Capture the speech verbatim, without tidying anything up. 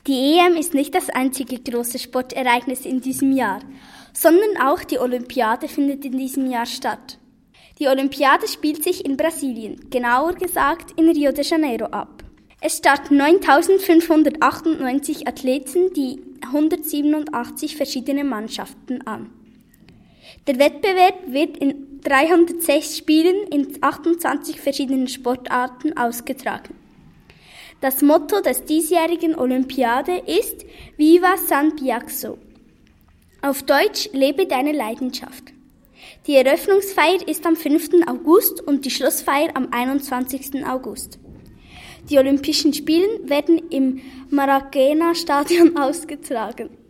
Die E M ist nicht das einzige große Sportereignis in diesem Jahr, sondern auch die Olympiade findet in diesem Jahr statt. Die Olympiade spielt sich in Brasilien, genauer gesagt in Rio de Janeiro ab. Es starten neuntausendfünfhundertachtundneunzig Athleten, die hundertsiebenundachtzig verschiedene Mannschaften an. Der Wettbewerb wird in dreihundertsechs Spielen in achtundzwanzig verschiedenen Sportarten ausgetragen. Das Motto des diesjährigen Olympiade ist Viva San Piazzo. Auf Deutsch, lebe deine Leidenschaft. Die Eröffnungsfeier ist am fünften August und die Schlussfeier am einundzwanzigsten August. Die Olympischen Spiele werden im Maracana-Stadion ausgetragen.